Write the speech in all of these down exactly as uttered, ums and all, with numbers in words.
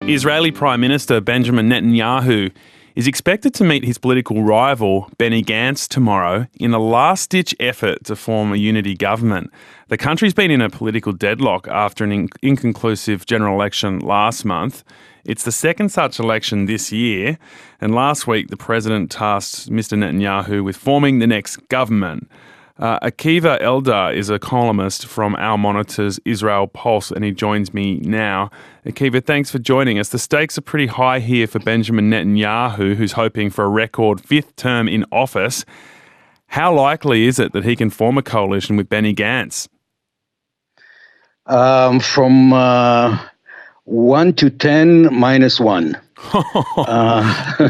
Israeli Prime Minister Benjamin Netanyahu is expected to meet his political rival Benny Gantz tomorrow in a last-ditch effort to form a unity government. The country's been in a political deadlock after an in- inconclusive general election last month. It's the second such election this year, and last week the president tasked Mister Netanyahu with forming the next government. Uh, Akiva Eldar is a columnist from Our Monitor's Israel Pulse, and he joins me now. Akiva, thanks for joining us. The stakes are pretty high here for Benjamin Netanyahu, who's hoping for a record fifth term in office. How likely is it that he can form a coalition with Benny Gantz? Um, from uh, one to ten, minus one. uh,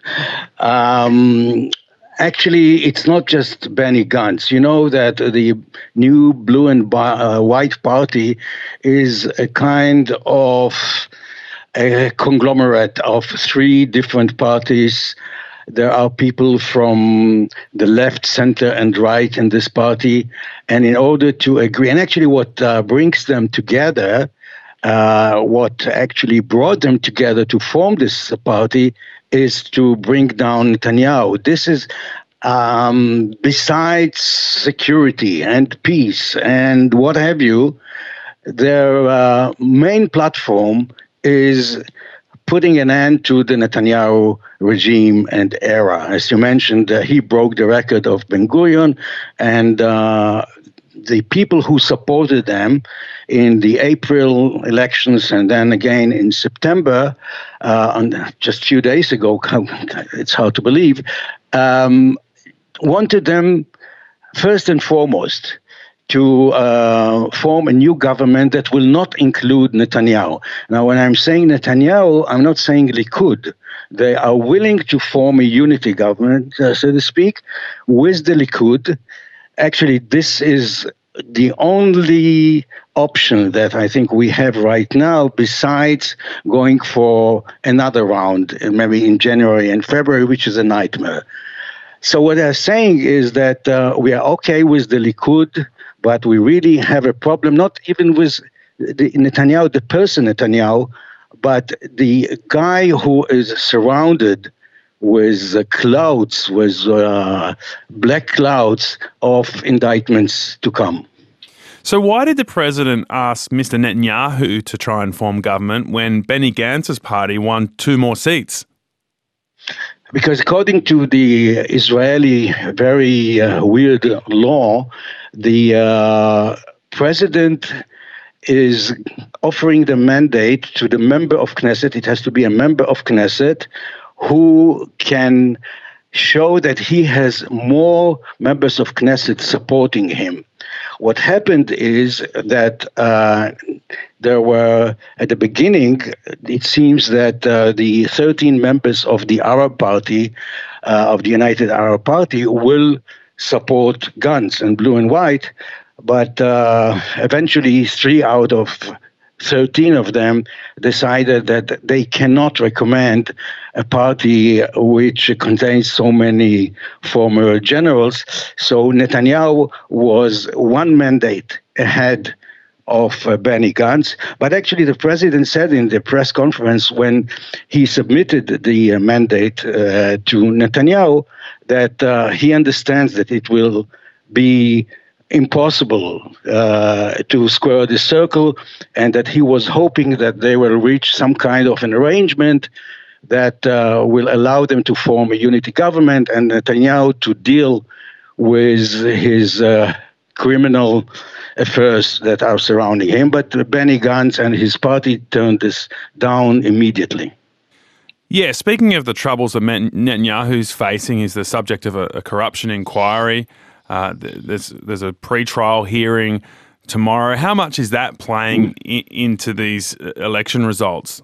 um, Actually, it's not just Benny Gantz. You know that the new blue and uh, white party is a kind of a conglomerate of three different parties. There are people from the left, center, and right in this party. And in order to agree, and actually what uh, brings them together, uh, what actually brought them together to form this party is to bring down Netanyahu. This is, um, besides security and peace and what have you, their uh, main platform is putting an end to the Netanyahu regime and era. As you mentioned, uh, he broke the record of Ben-Gurion, and uh, the people who supported them in the April elections and then again in September, uh, on just a few days ago, it's hard to believe, um, wanted them first and foremost to uh, form a new government that will not include Netanyahu. Now, when I'm saying Netanyahu, I'm not saying Likud. They are willing to form a unity government, uh, so to speak, with the Likud. Actually, this is the only option that I think we have right now, besides going for another round, maybe in January and February, which is a nightmare. So what they're saying is that uh, we are okay with the Likud, but we really have a problem, not even with the Netanyahu, the person Netanyahu, but the guy who is surrounded with uh, clouds, with uh, black clouds of indictments to come. So why did the president ask Mister Netanyahu to try and form government when Benny Gantz's party won two more seats? Because according to the Israeli very uh, weird law, the uh, president is offering the mandate to the member of Knesset. It has to be a member of Knesset who can show that he has more members of Knesset supporting him. What happened is that uh, there were, at the beginning, it seems that uh, the thirteen members of the Arab Party, uh, of the United Arab Party, will support Gantz and blue and white, but uh, eventually three out of thirteen of them decided that they cannot recommend a party which contains so many former generals. So Netanyahu was one mandate ahead of uh, Benny Gantz. But actually the president said in the press conference when he submitted the uh, mandate uh, to Netanyahu that uh, he understands that it will be impossible uh, to square the circle, and that he was hoping that they will reach some kind of an arrangement that uh, will allow them to form a unity government and Netanyahu to deal with his uh, criminal affairs that are surrounding him. But Benny Gantz and his party turned this down immediately. Yeah, speaking of the troubles that Netanyahu's facing, he's the subject of a, a corruption inquiry. Uh, there's there's a pre-trial hearing tomorrow. How much is that playing I- into these election results?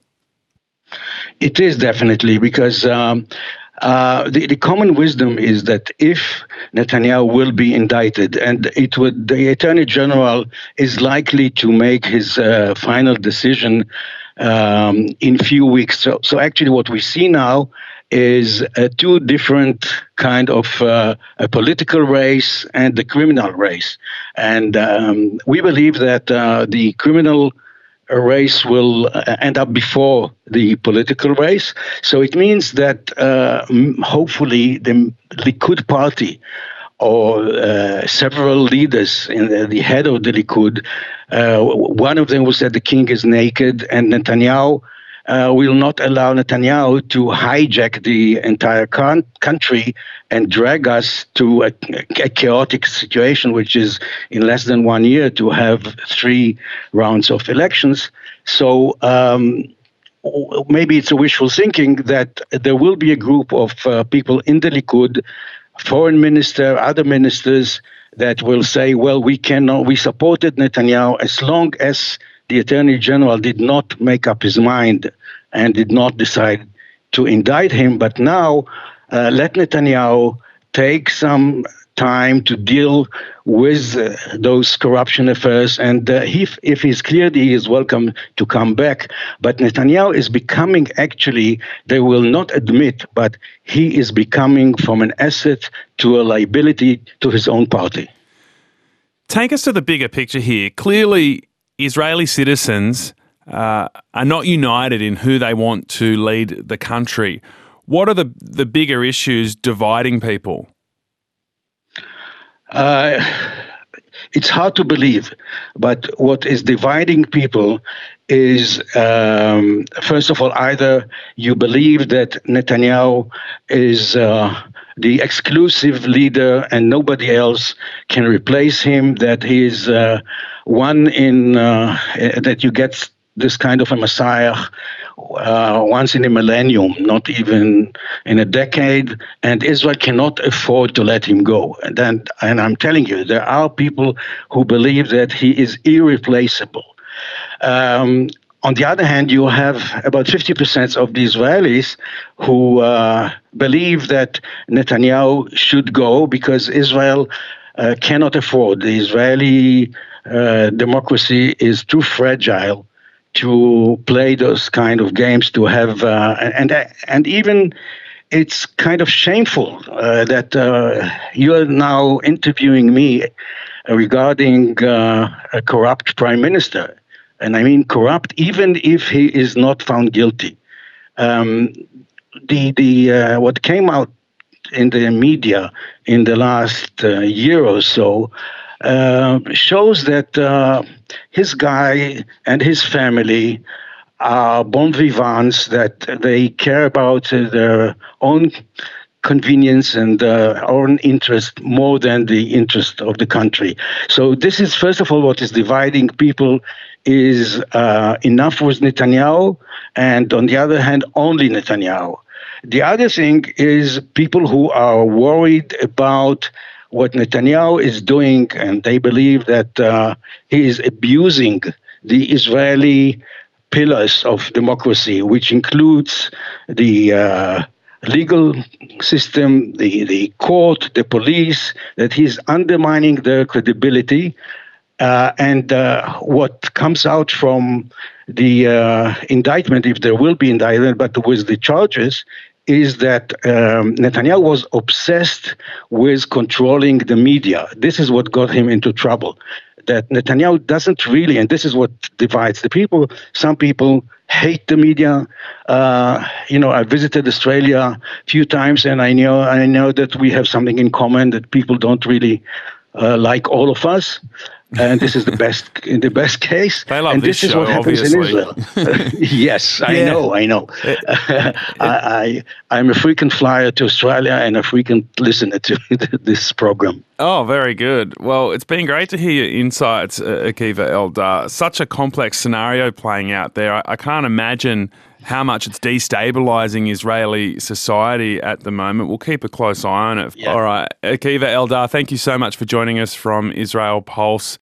It is definitely, because um, uh, the, the common wisdom is that if Netanyahu will be indicted, and it would, the Attorney General is likely to make his uh, final decision um, in few weeks. So, so actually, what we see now is uh, two different kind of uh, a political race and the criminal race. And um, we believe that uh, the criminal race will uh, end up before the political race. So it means that uh, hopefully the Likud party or uh, several leaders in the, the head of the Likud, uh, one of them will say the king is naked, and Netanyahu uh, will not allow Netanyahu to hijack the entire con- country and drag us to a, a chaotic situation, which is in less than one year to have three rounds of elections. So um, maybe it's a wishful thinking that there will be a group of uh, people in the Likud, foreign minister, other ministers, that will say, well, we cannot, we supported Netanyahu as long as the Attorney General did not make up his mind and did not decide to indict him. But now uh, let Netanyahu take some time to deal with uh, those corruption affairs. And uh, if, if he's cleared, he is welcome to come back. But Netanyahu is becoming, actually, they will not admit, but he is becoming from an asset to a liability to his own party. Take us to the bigger picture here. Clearly, Israeli citizens uh, are not united in who they want to lead the country. What are the, the bigger issues dividing people? Uh, it's hard to believe, but what is dividing people is, um, first of all, either you believe that Netanyahu is uh, the exclusive leader and nobody else can replace him, that he is uh, one in, uh, that you get this kind of a messiah uh, once in a millennium, not even in a decade, and Israel cannot afford to let him go. And then, and I'm telling you, there are people who believe that he is irreplaceable. Um, on the other hand, you have about fifty percent of the Israelis who uh, believe that Netanyahu should go because Israel uh, cannot afford. The Israeli uh, democracy is too fragile to play those kind of games, to have, uh, and and even it's kind of shameful uh, that uh, you are now interviewing me regarding uh, a corrupt prime minister. And I mean corrupt, even if he is not found guilty. Um, the the uh, what came out in the media in the last uh, year or so uh, shows that uh, his guy and his family are bon vivants, that they care about uh, their own convenience and uh, own interest more than the interest of the country. So this is, first of all, what is dividing people is uh, enough with Netanyahu, and on the other hand, only Netanyahu. The other thing is people who are worried about what Netanyahu is doing, and they believe that uh, he is abusing the Israeli pillars of democracy, which includes the uh, legal system, the, the court, the police, that he's undermining their credibility. Uh, and uh, what comes out from the uh, indictment, if there will be indictment, but with the charges, is that um, Netanyahu was obsessed with controlling the media. This is what got him into trouble. That Netanyahu doesn't really, and this is what divides the people. Some people hate the media. Uh, you know, I visited Australia a few times, and I know I know that we have something in common, that people don't really uh, like all of us. And this is the best in the best case. They love and this, this is show, what happens obviously. in Israel. Yes, I Yeah. know, I know. I, I I'm a frequent flyer to Australia and a frequent listener to this program. Oh, very good. Well, it's been great to hear your insights, uh, Akiva Eldar. Such a complex scenario playing out there. I, I can't imagine how much it's destabilising Israeli society at the moment. We'll keep a close eye on it. Yeah. All right. Akiva Eldar, thank you so much for joining us from Israel Pulse.